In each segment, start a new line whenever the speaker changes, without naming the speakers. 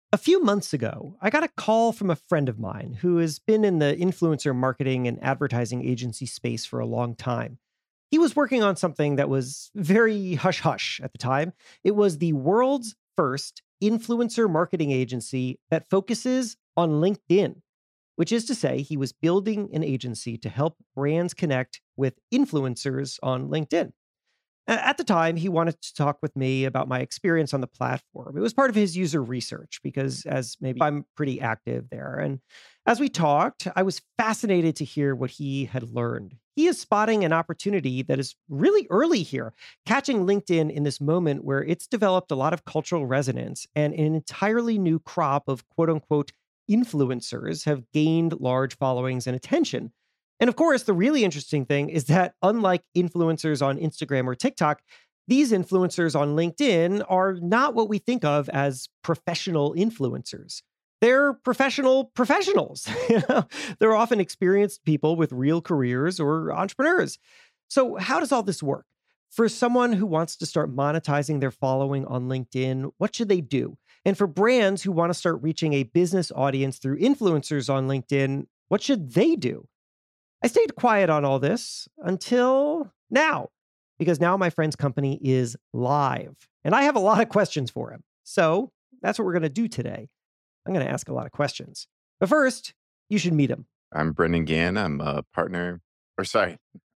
A few months ago, I got a call from a friend of mine who has been in the influencer marketing and advertising agency space for a long time. He was working on something that was very hush hush at the time. It was the world's first influencer marketing agency that focuses on LinkedIn, which is to say, he was building an agency to help brands connect with influencers on LinkedIn. At the time, he wanted to talk with me about my experience on the platform. It was part of his user research because, as maybe I'm pretty active there. And as we talked, I was fascinated to hear what he had learned. He is spotting an opportunity that is really early here, catching LinkedIn in this moment where it's developed a lot of cultural resonance and an entirely new crop of quote unquote influencers have gained large followings and attention. And of course, the really interesting thing is that unlike influencers on Instagram or TikTok, these influencers on LinkedIn are not what we think of as professional influencers. They're professional professionals. They're often experienced people with real careers or entrepreneurs. So, how does all this work? For someone who wants to start monetizing their following on LinkedIn, what should they do? And for brands who want to start reaching a business audience through influencers on LinkedIn, what should they do? I stayed quiet on all this until now, because now my friend's company is live and I have a lot of questions for him. So that's what we're going to do today. I'm going to ask a lot of questions. But first, you should meet him.
I'm Brendan Gann. I'm a partner, or sorry,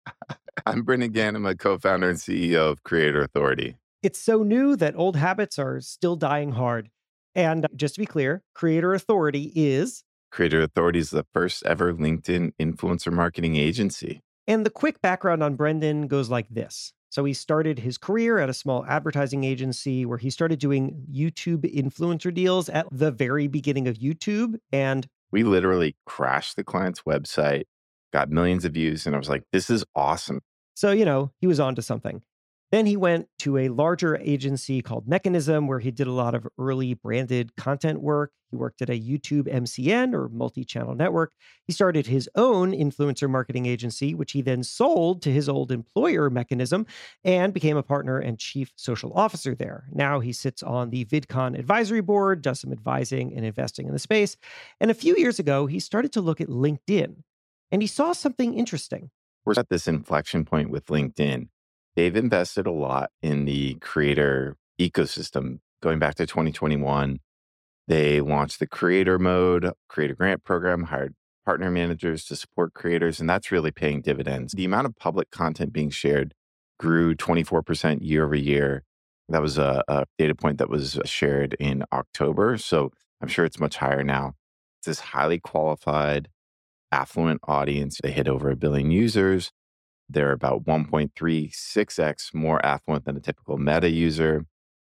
I'm Brendan Gann. I'm a co-founder and CEO of Creator Authority.
It's so new that old habits are still dying hard. And just to be clear, Creator Authority is...
Creator Authority is the first ever LinkedIn influencer marketing agency.
And the quick background on Brendan goes like this. So he started his career at a small advertising agency where he started doing YouTube influencer deals at the very beginning of YouTube. And
we literally crashed the client's website, got millions of views, and I was like, this is awesome.
So, he was onto something. Then he went to a larger agency called Mechanism, where he did a lot of early branded content work. He worked at a YouTube MCN or multi-channel network. He started his own influencer marketing agency, which he then sold to his old employer, Mechanism, and became a partner and chief social officer there. Now he sits on the VidCon advisory board, does some advising and investing in the space. And a few years ago, he started to look at LinkedIn, and he saw something interesting.
We're at this inflection point with LinkedIn. They've invested a lot in the creator ecosystem. Going back to 2021, they launched the creator mode, creator grant program, hired partner managers to support creators, and that's really paying dividends. The amount of public content being shared grew 24% year over year. That was a data point that was shared in October. So I'm sure it's much higher now. It's this highly qualified, affluent audience. They hit over 1 billion users. They're about 1.36x more affluent than a typical Meta user.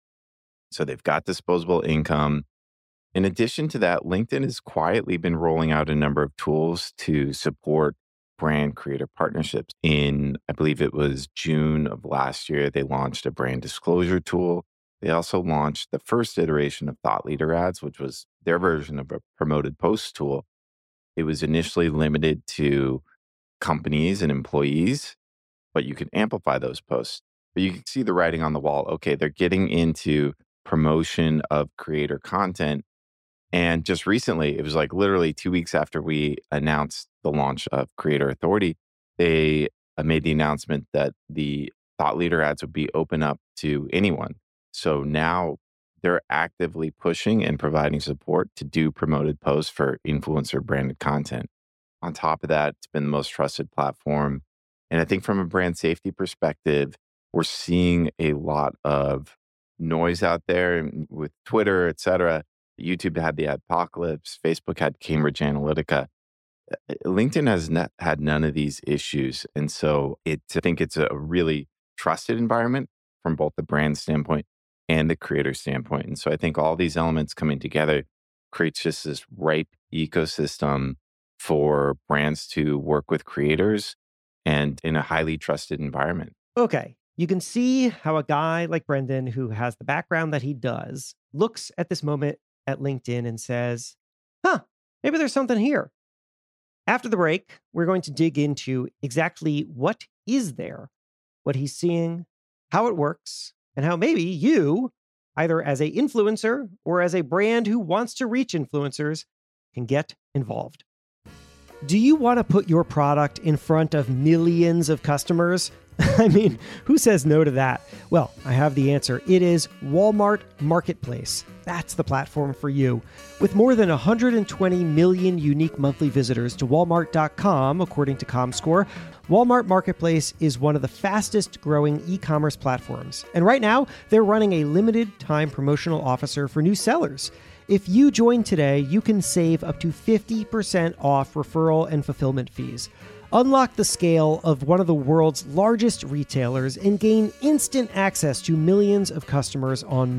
So they've got disposable income. In addition to that, LinkedIn has quietly been rolling out a number of tools to support brand creator partnerships. In, I believe it was June of last year, they launched a brand disclosure tool. They also launched the first iteration of Thought Leader Ads, which was their version of a promoted post tool. It was initially limited to companies and employees, but you can amplify those posts. But you can see the writing on the wall. Okay, they're getting into promotion of creator content. And just recently, it was like literally 2 weeks after we announced the launch of Creator Authority, they made the announcement that the Thought Leader Ads would be open up to anyone. So now they're actively pushing and providing support to do promoted posts for influencer branded content. On top of that, it's been the most trusted platform. And I think from a brand safety perspective, we're seeing a lot of noise out there with Twitter, et cetera. YouTube had the Adpocalypse, Facebook had Cambridge Analytica. LinkedIn has had none of these issues. And so I think it's a really trusted environment from both the brand standpoint and the creator standpoint. And so I think all these elements coming together creates just this ripe ecosystem for brands to work with creators and in a highly trusted environment.
Okay, you can see how a guy like Brendan, who has the background that he does, looks at this moment at LinkedIn and says, maybe there's something here. After the break, we're going to dig into exactly what is there, what he's seeing, how it works, and how maybe you either as a influencer or as a brand who wants to reach influencers, can get involved. Do you want to put your product in front of millions of customers? I mean, who says no to that? Well, I have the answer. It is Walmart Marketplace. That's the platform for you. With more than 120 million unique monthly visitors to Walmart.com, according to ComScore, Walmart Marketplace is one of the fastest growing e-commerce platforms. And right now, they're running a limited time promotional offer for new sellers. If you join today, you can save up to 50% off referral and fulfillment fees. Unlock the scale of one of the world's largest retailers and gain instant access to millions of customers on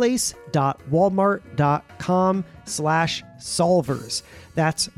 marketplace.walmart.com/solvers. That's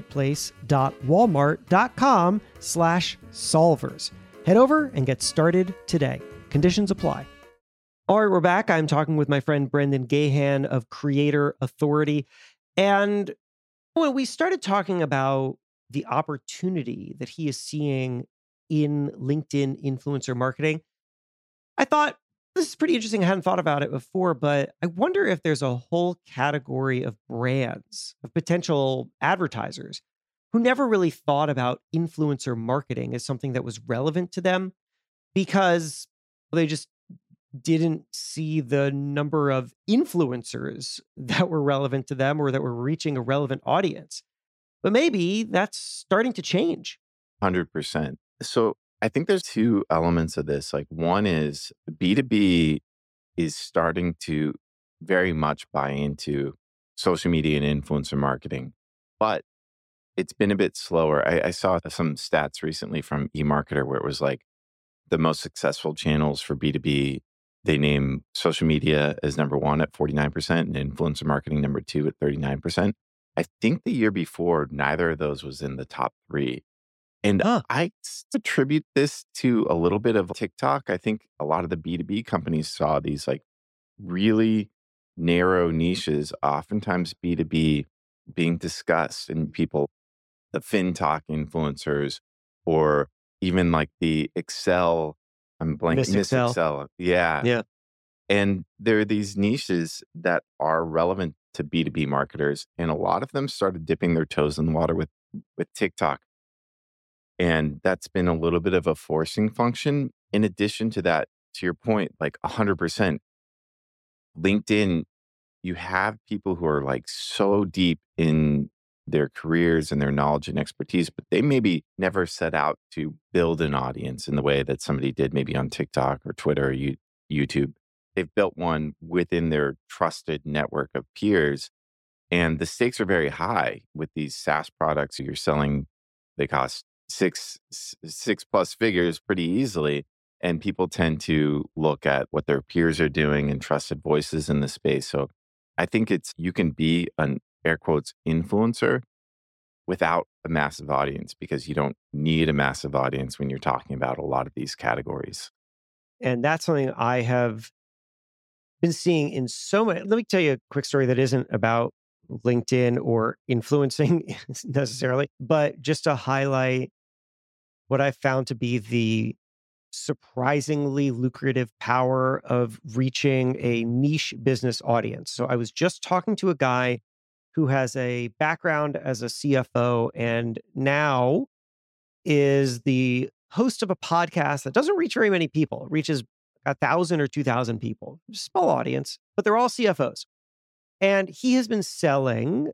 marketplace.walmart.com/solvers. Head over and get started today. Conditions apply. All right, we're back. I'm talking with my friend Brendan Gahan of Creator Authority. And when we started talking about the opportunity that he is seeing in LinkedIn influencer marketing, I thought this is pretty interesting. I hadn't thought about it before, but I wonder if there's a whole category of brands, of potential advertisers who never really thought about influencer marketing as something that was relevant to them because they just didn't see the number of influencers that were relevant to them or that were reaching a relevant audience. But maybe that's starting to change.
100%. So I think there's two elements of this. Like one is B2B is starting to very much buy into social media and influencer marketing, but it's been a bit slower. I saw some stats recently from eMarketer where it was like the most successful channels for B2B. They name social media as number one at 49% and influencer marketing number two at 39%. I think the year before, neither of those was in the top three. And I attribute this to a little bit of TikTok. I think a lot of the B2B companies saw these like really narrow niches, oftentimes B2B, being discussed, and people, the FinTalk influencers, or even like the Excel, I'm blanking, Miss Excel. Yeah.
Yeah.
And there are these niches that are relevant to B2B marketers, and a lot of them started dipping their toes in the water with TikTok. And that's been a little bit of a forcing function. In addition to that, to your point, like 100%, LinkedIn, you have people who are like so deep in their careers and their knowledge and expertise, but they maybe never set out to build an audience in the way that somebody did maybe on TikTok or Twitter or YouTube. They've built one within their trusted network of peers. And the stakes are very high with these SaaS products you're selling. They cost six plus figures pretty easily. And people tend to look at what their peers are doing and trusted voices in the space. So I think you can be an air quotes influencer without a massive audience, because you don't need a massive audience when you're talking about a lot of these categories.
And that's something I have been seeing in so many. Let me tell you a quick story that isn't about LinkedIn or influencing necessarily, but just to highlight what I found to be the surprisingly lucrative power of reaching a niche business audience. So I was just talking to a guy who has a background as a CFO and now is the host of a podcast that doesn't reach very many people. It reaches 1,000 or 2,000 people, small audience, but they're all CFOs. And he has been selling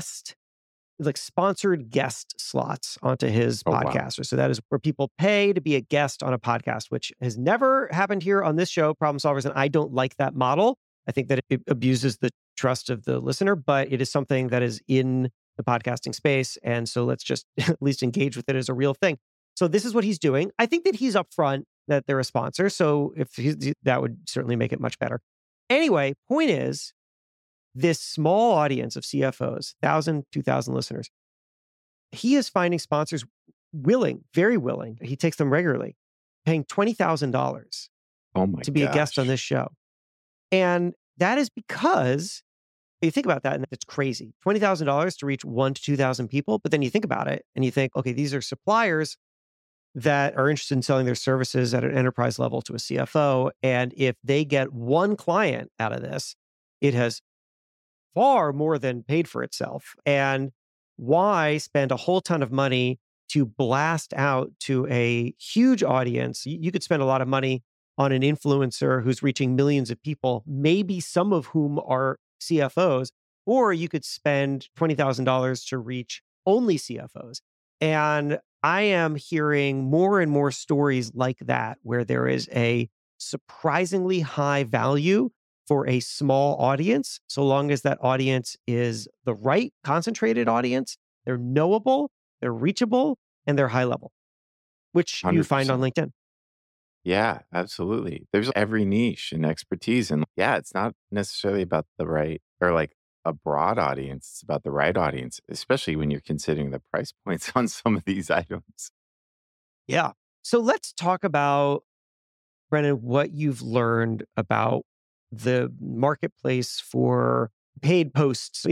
sponsored guest slots onto his podcast. Wow. So that is where people pay to be a guest on a podcast, which has never happened here on this show, Problem Solvers. And I don't like that model. I think that it abuses the trust of the listener, but it is something that is in the podcasting space. And so let's just at least engage with it as a real thing. So this is what he's doing. I think that he's upfront that they're a sponsor. So that would certainly make it much better. Anyway, point is, this small audience of CFOs, 1,000, 2,000 listeners, he is finding sponsors willing, very willing. He takes them regularly, paying $20,000 to be a guest on this show. And that is because you think about that, and it's crazy. $20,000 to reach 1,000 to 2,000 people. But then you think about it and you think, okay, these are suppliers that are interested in selling their services at an enterprise level to a CFO. And if they get one client out of this, it has far more than paid for itself. And why spend a whole ton of money to blast out to a huge audience? You could spend a lot of money on an influencer who's reaching millions of people, maybe some of whom are CFOs, or you could spend $20,000 to reach only CFOs. And I am hearing more and more stories like that, where there is a surprisingly high value for a small audience, so long as that audience is the right concentrated audience, they're knowable, they're reachable, and they're high level, which you find on
100%.
LinkedIn.
Yeah, absolutely. There's every niche and expertise. And yeah, it's not necessarily about the right or like a broad audience. It's about the right audience, especially when you're considering the price points on some of these items.
Yeah. So let's talk about, Brennan, what you've learned about the marketplace for paid posts,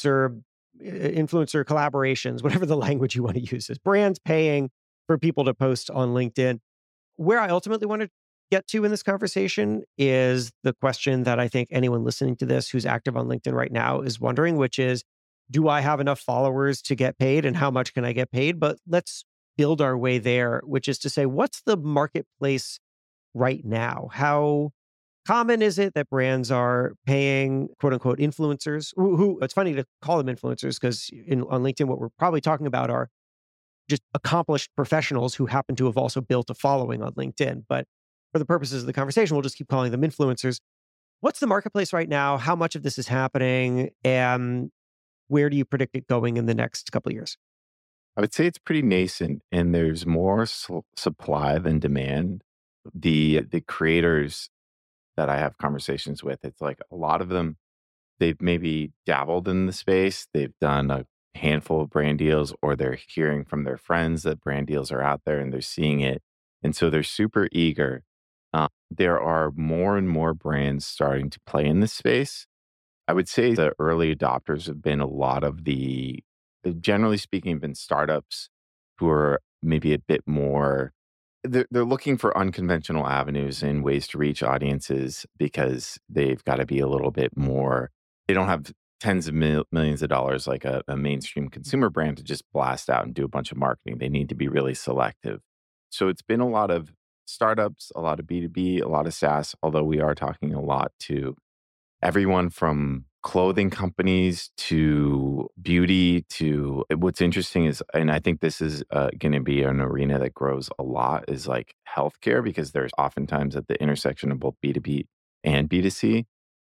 influencer collaborations, whatever the language you want to use is, brands paying for people to post on LinkedIn. Where I ultimately want to get to in this conversation is the question that I think anyone listening to this who's active on LinkedIn right now is wondering, which is, do I have enough followers to get paid and how much can I get paid? But let's build our way there, which is to say, what's the marketplace right now? How common is it that brands are paying quote unquote influencers who it's funny to call them influencers because on LinkedIn, what we're probably talking about are just accomplished professionals who happen to have also built a following on LinkedIn. But for the purposes of the conversation, we'll just keep calling them influencers. What's the marketplace right now? How much of this is happening? And where do you predict it going in the next couple of years?
I would say it's pretty nascent and there's more supply than demand. The creators that I have conversations with, it's like a lot of them, they've maybe dabbled in the space. They've done a handful of brand deals, or they're hearing from their friends that brand deals are out there and they're seeing it. And so they're super eager. There are more and more brands starting to play in this space. I would say the early adopters have been a lot of generally speaking, been startups who are maybe a bit more they're looking for unconventional avenues and ways to reach audiences because they've got to be a little bit more. They don't have tens of millions of dollars like a mainstream consumer brand to just blast out and do a bunch of marketing. They need to be really selective. So it's been a lot of startups, a lot of B2B, a lot of SaaS, although we are talking a lot to everyone from clothing companies to beauty to what's interesting is, and I think this is going to be an arena that grows a lot, is like healthcare, because there's oftentimes at the intersection of both B2B and B2C.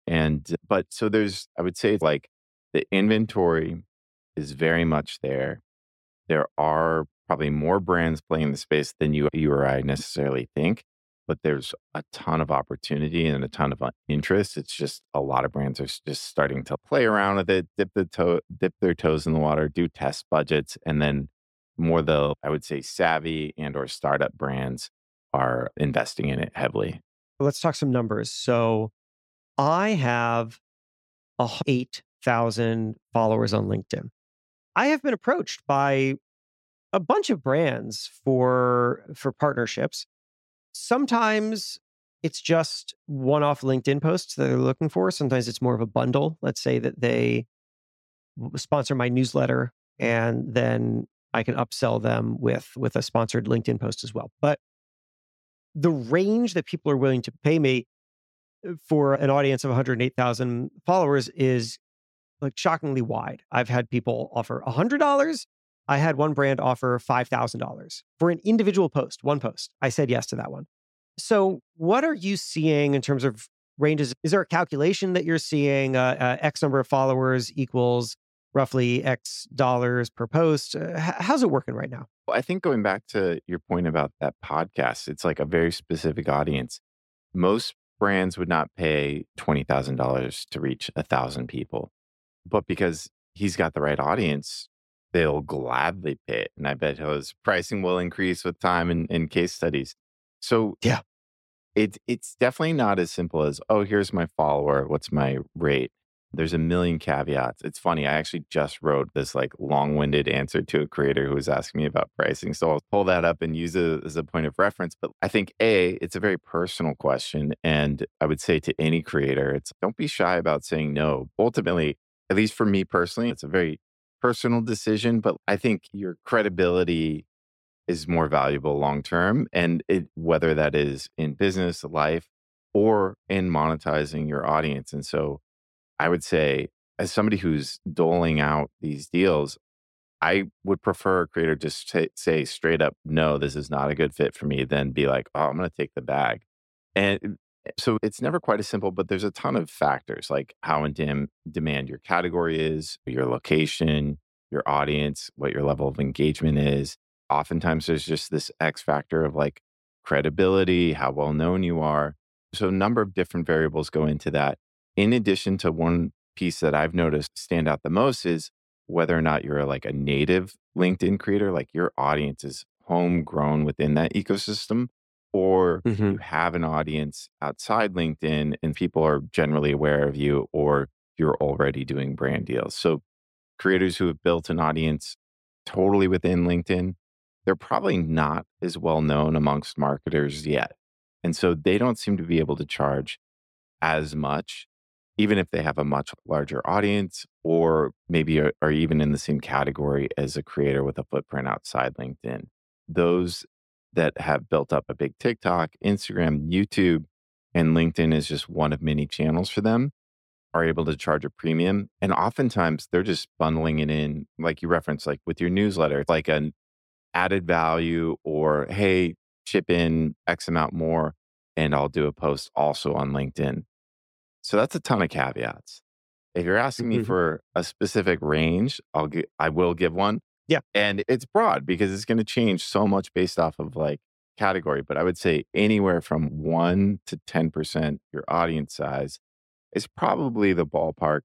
But so I would say like the inventory is very much there. There are probably more brands playing in the space than you or I necessarily think, but there's a ton of opportunity and a ton of interest. It's just a lot of brands are just starting to play around with it, dip their toes in the water, do test budgets, and then more I would say savvy and or startup brands are investing in it heavily.
Let's talk some numbers. So I have 8,000 followers on LinkedIn. I have been approached by a bunch of brands for partnerships. Sometimes it's just one-off LinkedIn posts that they're looking for. Sometimes it's more of a bundle. Let's say that they sponsor my newsletter, and then I can upsell them with a sponsored LinkedIn post as well. But the range that people are willing to pay me for an audience of 108,000 followers is like shockingly wide. I've had people offer $100. I had one brand offer $5,000 for an individual post, one post. I said yes to that one. So what are you seeing in terms of ranges? Is there a calculation that you're seeing X number of followers equals roughly X dollars per post? How's it working right now?
Well, I think going back to your point about that podcast, it's like a very specific audience. Most brands would not pay $20,000 to reach 1,000 people, but because he's got the right audience, they'll gladly pay it. And I bet his pricing will increase with time and case studies. So
Yeah.
it's definitely not as simple as, oh, here's my follower, what's my rate? There's a million caveats. It's funny. I actually just wrote this like long-winded answer to a creator who was asking me about pricing. So I'll pull that up and use it as a point of reference. But I think it's a very personal question. And I would say to any creator, it's don't be shy about saying no. Ultimately, at least for me personally, it's a very personal decision, but I think your credibility is more valuable long term. And whether that is in business, life, or in monetizing your audience. And so I would say, as somebody who's doling out these deals, I would prefer a creator just say straight up, no, this is not a good fit for me, than be like, oh, I'm going to take the bag. And so it's never quite as simple, but there's a ton of factors like how in demand your category is, your location, your audience, what your level of engagement is. Oftentimes there's just this X factor of like credibility, how well known you are. So a number of different variables go into that. In addition to one piece that I've noticed stand out the most is whether or not you're like a native LinkedIn creator, like your audience is homegrown within that ecosystem, or you
Hmm.
have an audience outside LinkedIn and people are generally aware of you, or you're already doing brand deals. So creators who have built an audience totally within LinkedIn, they're probably not as well known amongst marketers yet. And so they don't seem to be able to charge as much, even if they have a much larger audience, or maybe are even in the same category as a creator with a footprint outside LinkedIn. Those that have built up a big TikTok, Instagram, YouTube, and LinkedIn is just one of many channels for them, are able to charge a premium. And oftentimes they're just bundling it in, like you referenced, like with your newsletter, like an added value, or hey, chip in X amount more and I'll do a post also on LinkedIn. So that's a ton of caveats. If you're asking me
Hmm.
for a specific range, I will give one.
Yeah.
And it's broad because it's going to change so much based off of like category. But I would say anywhere from 1 to 10% your audience size is probably the ballpark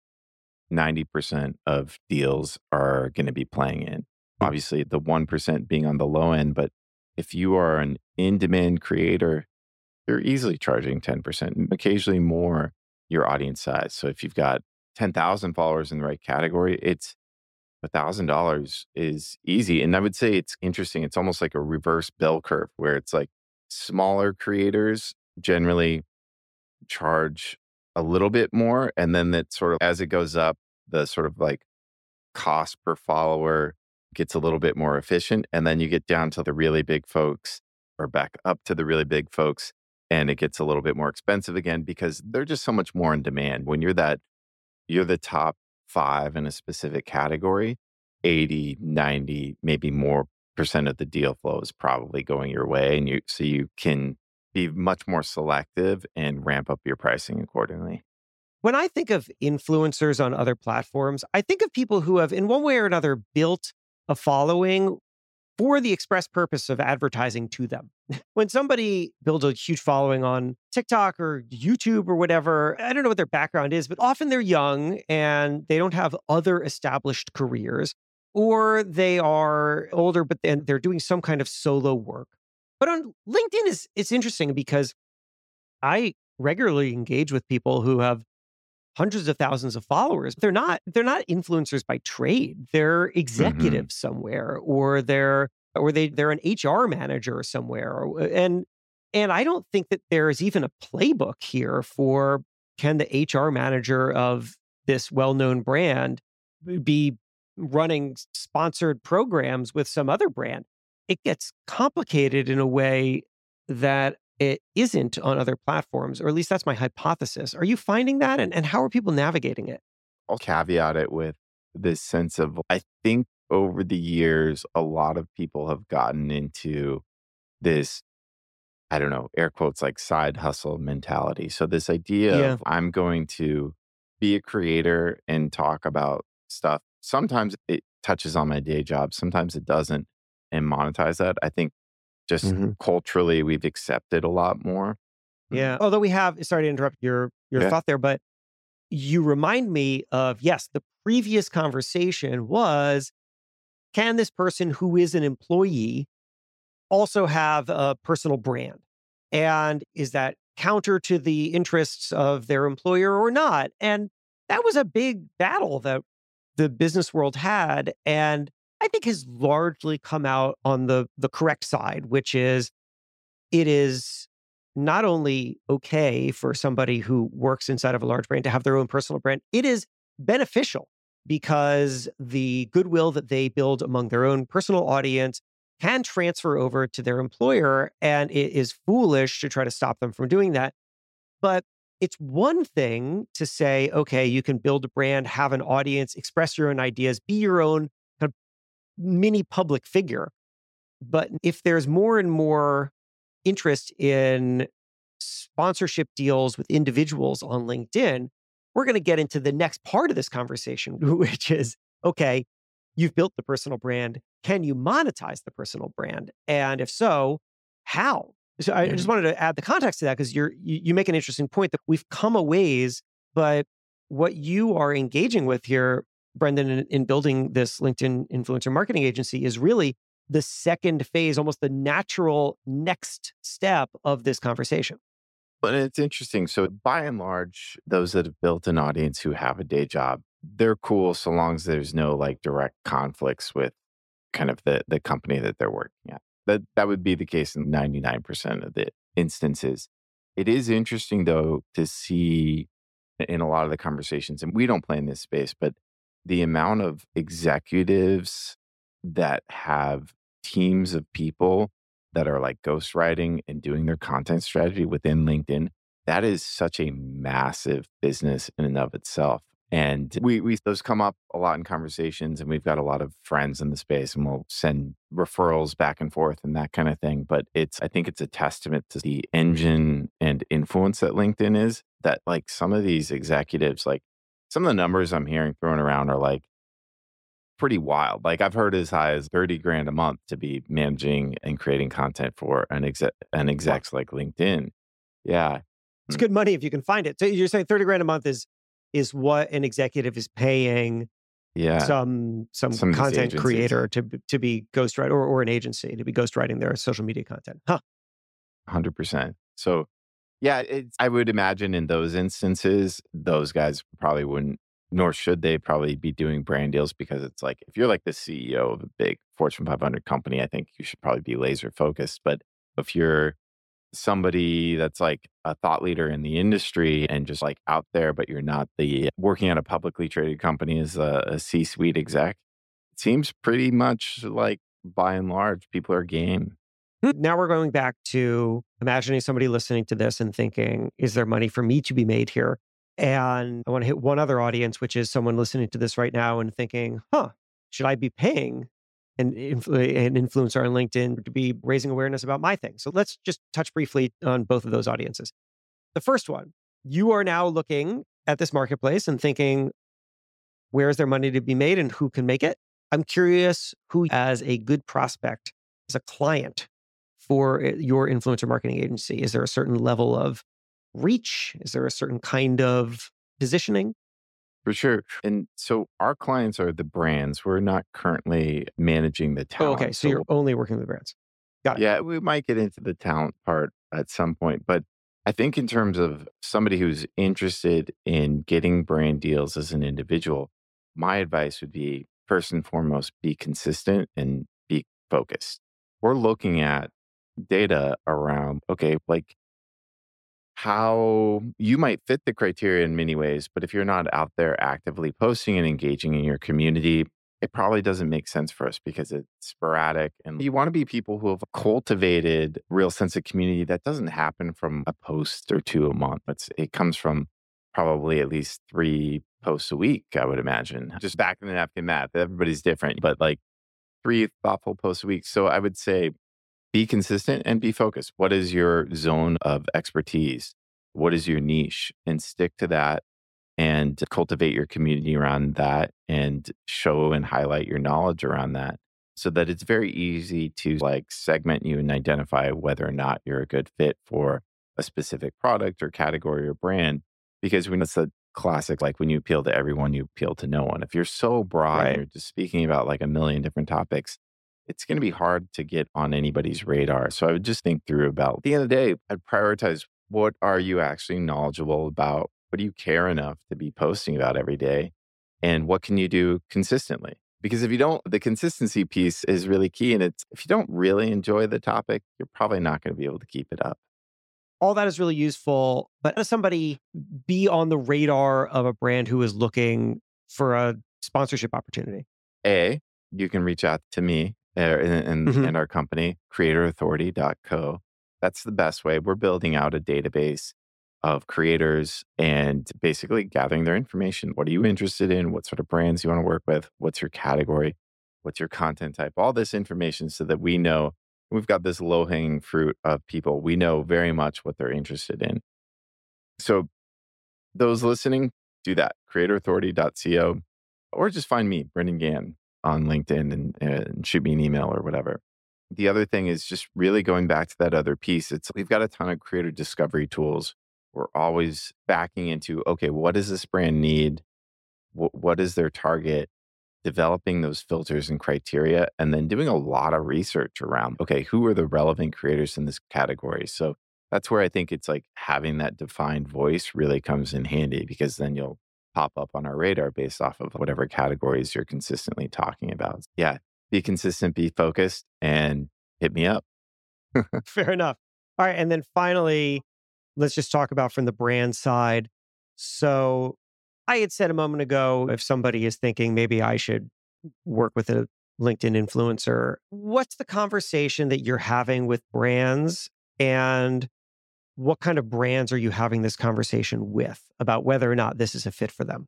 90% of deals are going to be playing in. Obviously, the 1% being on the low end. But if you are an in demand creator, you're easily charging 10%, and occasionally more your audience size. So if you've got 10,000 followers in the right category, it's $1,000 is easy. And I would say it's interesting. It's almost like a reverse bell curve where it's like smaller creators generally charge a little bit more. And then that sort of, as it goes up, the sort of like cost per follower gets a little bit more efficient. And then you get down to the really big folks, or back up to the really big folks, and it gets a little bit more expensive again because they're just so much more in demand. When you're the top five in a specific category, 80, 90, maybe more percent of the deal flow is probably going your way. And so you can be much more selective and ramp up your pricing accordingly.
When I think of influencers on other platforms, I think of people who have, in one way or another, built a following for the express purpose of advertising to them. When somebody builds a huge following on TikTok or YouTube or whatever, I don't know what their background is, but often they're young and they don't have other established careers, or they are older, but then they're doing some kind of solo work. But on LinkedIn it's interesting because I regularly engage with people who have hundreds of thousands of followers. They're not influencers by trade. They're
Hmm.
executives somewhere, or they're an HR manager somewhere. And I don't think that there is even a playbook here for, can the HR manager of this well-known brand be running sponsored programs with some other brand. It gets complicated in a way that it isn't on other platforms, or at least that's my hypothesis. Are you finding that? And how are people navigating it?
I'll caveat it with this sense of I think over the years, a lot of people have gotten into this, I don't know, air quotes, like side hustle mentality. So, this idea
Yeah.
of I'm going to be a creator and talk about stuff. Sometimes it touches on my day job, sometimes it doesn't, and monetize that. I think just
Hmm.
culturally, we've accepted a lot more. Mm.
Yeah. Although we have, sorry to interrupt your
Yeah.
thought there, but you remind me of, yes, the previous conversation was, can this person who is an employee also have a personal brand? And is that counter to the interests of their employer or not? And that was a big battle that the business world had, and I think has largely come out on the correct side, which is it is not only okay for somebody who works inside of a large brand to have their own personal brand, it is beneficial because the goodwill that they build among their own personal audience can transfer over to their employer. And it is foolish to try to stop them from doing that. But it's one thing to say, okay, you can build a brand, have an audience, express your own ideas, be your own kind of mini public figure. But if there's more and more interest in sponsorship deals with individuals on LinkedIn, we're going to get into the next part of this conversation, which is, okay, you've built the personal brand. Can you monetize the personal brand? And if so, how? So I just wanted to add the context to that because you make an interesting point that we've come a ways, but what you are engaging with here, Brendan, in building this LinkedIn influencer marketing agency is really the second phase, almost the natural next step of this conversation.
But it's interesting. So by and large, those that have built an audience who have a day job, they're cool so long as there's no like direct conflicts with kind of the company that they're working at. That would be the case in 99% of the instances. It is interesting though to see in a lot of the conversations, and we don't play in this space, but the amount of executives that have teams of people that are like ghostwriting and doing their content strategy within LinkedIn, that is such a massive business in and of itself. And we those come up a lot in conversations, and we've got a lot of friends in the space, and we'll send referrals back and forth and that kind of thing. But I think it's a testament to the engine and influence that LinkedIn is, that like some of these executives, like some of the numbers I'm hearing thrown around are like pretty wild. Like I've heard as high as 30 grand a month to be managing and creating content for an execs like LinkedIn. Yeah.
It's good money if you can find it. So you're saying 30 grand a month is what an executive is paying some content creator to be ghostwriter or an agency to be ghostwriting their social media content.
100%. So yeah, I would imagine in those instances, those guys probably wouldn't, nor should they probably be doing brand deals, because it's like, if you're like the CEO of a big Fortune 500 company, I think you should probably be laser focused. But if you're somebody that's like a thought leader in the industry and just like out there, but you're not working at a publicly traded company as a C-suite exec, it seems pretty much like by and large, people are game.
Now we're going back to imagining somebody listening to this and thinking, is there money for me to be made here? And I want to hit one other audience, which is someone listening to this right now and thinking, should I be paying an influencer on LinkedIn to be raising awareness about my thing? So let's just touch briefly on both of those audiences. The first one, you are now looking at this marketplace and thinking, where is there money to be made and who can make it? I'm curious who, as a good prospect, as a client for your influencer marketing agency, is there a certain level of reach? Is there a certain kind of positioning?
For sure. And so our clients are the brands. We're not currently managing the talent.
Okay. So you're only working with brands. Got it.
Yeah, we might get into the talent part at some point. But I think in terms of somebody who's interested in getting brand deals as an individual, my advice would be, first and foremost, be consistent and be focused. We're looking at data around, okay, like how you might fit the criteria in many ways, but if you're not out there actively posting and engaging in your community, it probably doesn't make sense for us because it's sporadic. And you want to be people who have cultivated real sense of community. That doesn't happen from a post or two a month. It comes from probably at least 3 posts a week, I would imagine. Just back in the napkin math, everybody's different, but like 3 thoughtful posts a week. So I would say, be consistent and be focused. What is your zone of expertise? What is your niche? And stick to that and cultivate your community around that and show and highlight your knowledge around that, so that it's very easy to like segment you and identify whether or not you're a good fit for a specific product or category or brand. Because when it's a classic, like when you appeal to everyone, you appeal to no one. If you're so broad,
Right.
and you're just speaking about like a million different topics, it's going to be hard to get on anybody's radar. So I would just think through about, at the end of the day, I'd prioritize, what are you actually knowledgeable about What do you care enough to be posting about every day? And what can you do consistently? Because if you don't, the consistency piece is really key. And it's if you don't really enjoy the topic, you're probably not going to be able to keep it up.
All that is really useful. But how does somebody be on the radar of a brand who is looking for a sponsorship opportunity?
A, you can reach out to me
Hmm.
and our company, creatorauthority.co. That's the best way. We're building out a database of creators and basically gathering their information. What are you interested in? What sort of brands you want to work with? What's your category? What's your content type? All this information so that we know we've got this low hanging fruit of people. We know very much what they're interested in. So those listening, do that. Creatorauthority.co, or just find me, Brendan Gann, on LinkedIn and shoot me an email or whatever. The other thing is just really going back to that other piece. It's we've got a ton of creator discovery tools. We're always backing into, okay, what does this brand need? What is their target? Developing those filters and criteria, and then doing a lot of research around, okay, who are the relevant creators in this category? So that's where I think it's like having that defined voice really comes in handy because then you'll pop up on our radar based off of whatever categories you're consistently talking about. Yeah, be consistent, be focused, and hit me up.
Fair enough. All right. And then finally, let's just talk about from the brand side. So I had said a moment ago, if somebody is thinking maybe I should work with a LinkedIn influencer, what's the conversation that you're having with brands? And what kind of brands are you having this conversation with about whether or not this is a fit for them?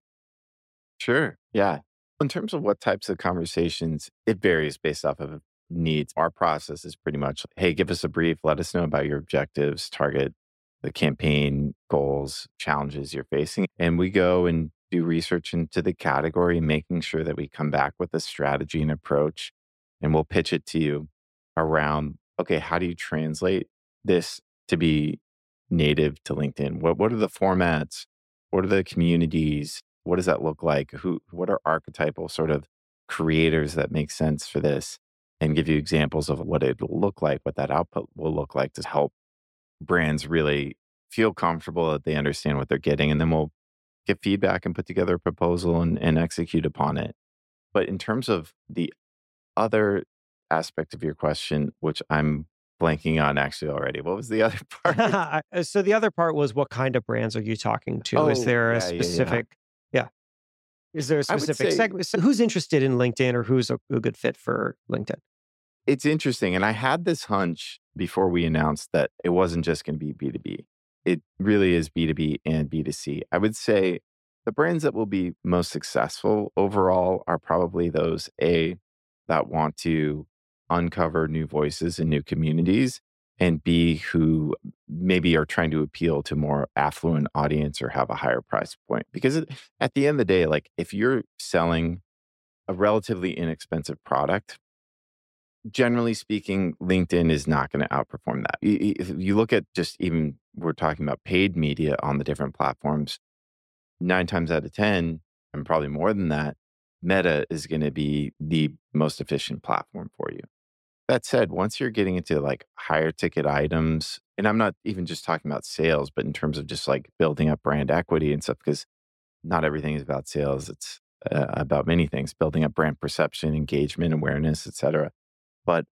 Sure. Yeah. In terms of what types of conversations, it varies based off of needs. Our process is pretty much, hey, give us a brief, let us know about your objectives, target, the campaign goals, challenges you're facing. And we go and do research into the category, making sure that we come back with a strategy and approach. And we'll pitch it to you around, okay, how do you translate this to be native to LinkedIn? What are the formats? What are the communities? What does that look like? What are archetypal sort of creators that make sense for this? And give you examples of what it will look like, what that output will look like to help brands really feel comfortable that they understand what they're getting. And then we'll get feedback and put together a proposal and execute upon it. But in terms of the other aspect of your question, which I'm blanking on actually already, what was the other part?
So the other part was what kind of brands are you talking to? Is
Oh,
there a
yeah, yeah, yeah.
specific, yeah, is there a
I would
specific
say
segment? So who's interested in LinkedIn or who's a good fit for LinkedIn?
it's interesting. And I had this hunch before we announced that it wasn't just going to be B2B. It really is B2B and B2C. I would say the brands that will be most successful overall are probably those A, that want to uncover new voices and new communities, and B, who maybe are trying to appeal to more affluent audience or have a higher price point. Because at the end of the day, like if you're selling a relatively inexpensive product, generally speaking, LinkedIn is not going to outperform that. If you look at just even we're talking about paid media on the different platforms, 9 times out of 10, and probably more than that, Meta is going to be the most efficient platform for you. That said, once you're getting into like higher ticket items, and I'm not even just talking about sales, but in terms of just like building up brand equity and stuff, because not everything is about sales. It's about many things, building up brand perception, engagement, awareness, etc. But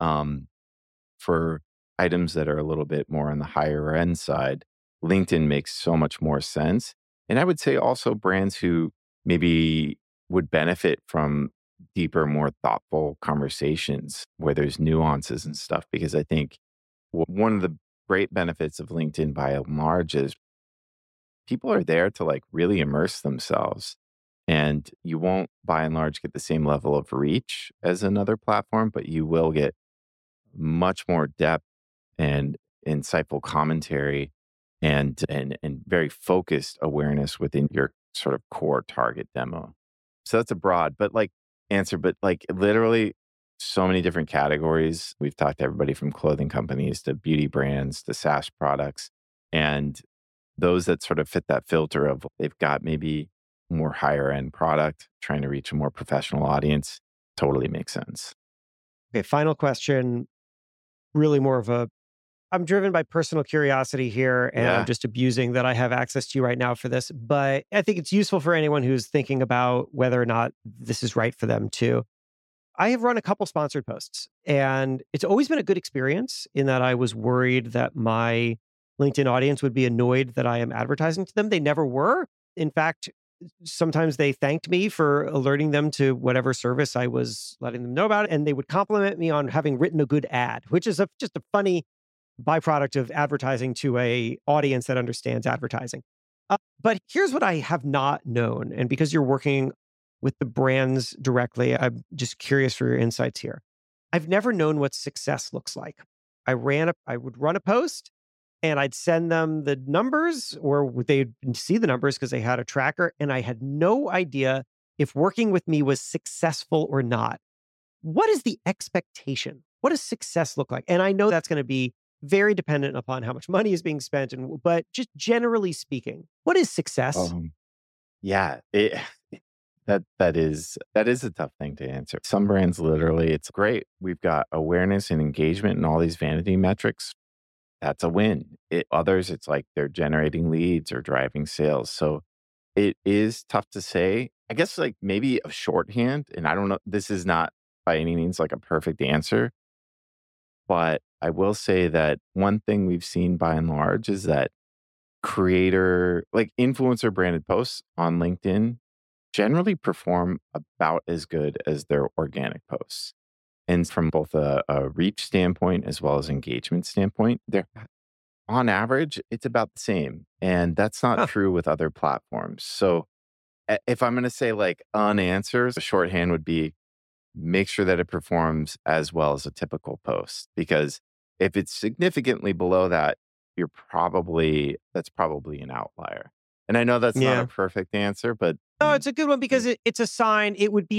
for items that are a little bit more on the higher end side, LinkedIn makes so much more sense. And I would say also brands who maybe would benefit from deeper, more thoughtful conversations where there's nuances and stuff. Because I think one of the great benefits of LinkedIn by and large is people are there to like really immerse themselves. And you won't by and large get the same level of reach as another platform, but you will get much more depth and insightful commentary and very focused awareness within your sort of core target demo. So that's a broad but like answer, but like literally so many different categories. We've talked to everybody from clothing companies to beauty brands to SaaS products. And those that sort of fit that filter of they've got maybe more higher end product, trying to reach a more professional audience, totally makes sense.
Okay, final question, really more of a I'm driven by personal curiosity here, and I'm
Yeah.
just abusing that I have access to you right now for this. But I think it's useful for anyone who's thinking about whether or not this is right for them too. I have run a couple sponsored posts, and it's always been a good experience in that I was worried that my LinkedIn audience would be annoyed that I am advertising to them. They never were. In fact, sometimes they thanked me for alerting them to whatever service I was letting them know about, and they would compliment me on having written a good ad, which is just a funny byproduct of advertising to a audience that understands advertising. But here's what I have not known, and because you're working with the brands directly, I'm just curious for your insights here. I've never known what success looks like. I would run a post and I'd send them the numbers, or they'd see the numbers because they had a tracker, and I had no idea if working with me was successful or not. What is the expectation? What does success look like? And I know that's going to be very dependent upon how much money is being spent, but just generally speaking, what is success?
Yeah, that is a tough thing to answer. Some brands literally, it's great. We've got awareness and engagement and all these vanity metrics. That's a win. Others, it's like they're generating leads or driving sales. So it is tough to say. I guess like maybe a shorthand, and I don't know, this is not by any means like a perfect answer, but I will say that one thing we've seen by and large is that creator, like influencer branded posts on LinkedIn generally perform about as good as their organic posts. And from both a reach standpoint as well as engagement standpoint, they're on average, it's about the same. And that's not
Huh.
true with other platforms. So if I'm going to say like unanswers, a shorthand would be make sure that it performs as well as a typical post. Because if it's significantly below that, that's probably an outlier. And I know that's not a
Yeah.
perfect answer, but
No, it's a good one because it's a sign.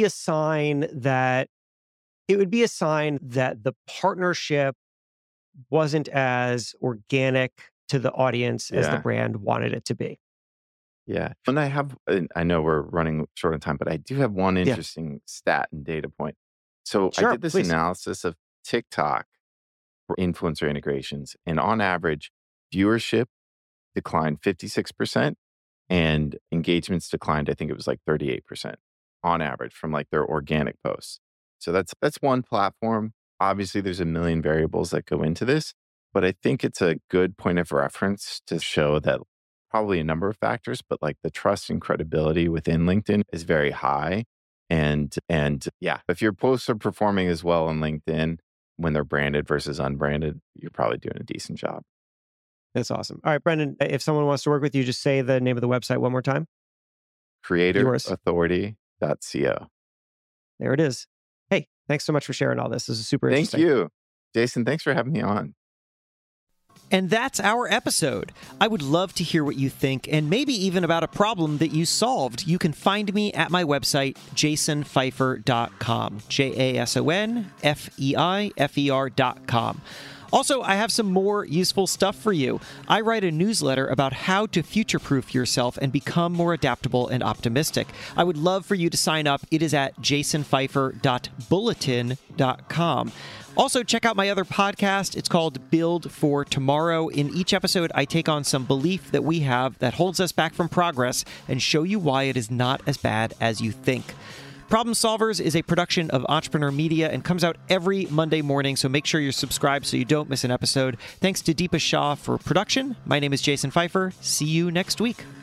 It would be a sign that the partnership wasn't as organic to the audience as the
yeah.
brand wanted it to be.
Yeah. And I know we're running short on time, but I do have one
Yeah.
interesting stat and data point. So I
Sure,
did this
please.
analysis of TikTok for influencer integrations, and on average, viewership declined 56% and engagements declined, I think it was like 38% on average from like their organic posts. So that's one platform. Obviously, there's a million variables that go into this, but I think it's a good point of reference to show that probably a number of factors, but like the trust and credibility within LinkedIn is very high. And yeah, if your posts are performing as well on LinkedIn when they're branded versus unbranded, you're probably doing a decent job.
That's awesome. All right, Brendan, if someone wants to work with you, just say the name of the website one more time. Yours.
Creatorauthority.co.
There it is. Hey, thanks so much for sharing all this. This is super
Thank
interesting.
you. Jason, thanks for having me on.
And that's our episode. I would love to hear what you think and maybe even about a problem that you solved. You can find me at my website, jasonfeifer.com. JASONFEIFER.com. Also, I have some more useful stuff for you. I write a newsletter about how to future-proof yourself and become more adaptable and optimistic. I would love for you to sign up. It is at jasonfeifer.bulletin.com. Also, check out my other podcast. It's called Build for Tomorrow. In each episode, I take on some belief that we have that holds us back from progress and show you why it is not as bad as you think. Problem Solvers is a production of Entrepreneur Media and comes out every Monday morning, so make sure you're subscribed so you don't miss an episode. Thanks to Deepa Shah for production. My name is Jason Feifer. See you next week.